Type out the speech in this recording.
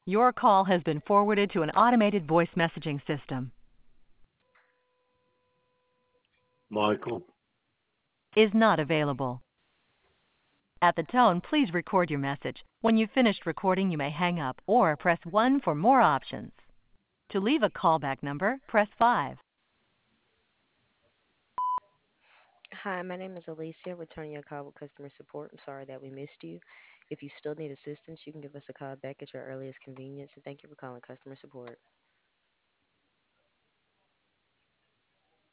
Your call has been forwarded to an automated voice messaging system. Michael. Is not available. At the tone, please record your message. When you've finished recording, you may hang up or press 1 for more options. To leave a callback number, press 5. Hi, my name is Alicia, returning your call with customer support. I'm sorry that we missed you. If you still need assistance, you can give us a call back at your earliest convenience. And thank you for calling customer support.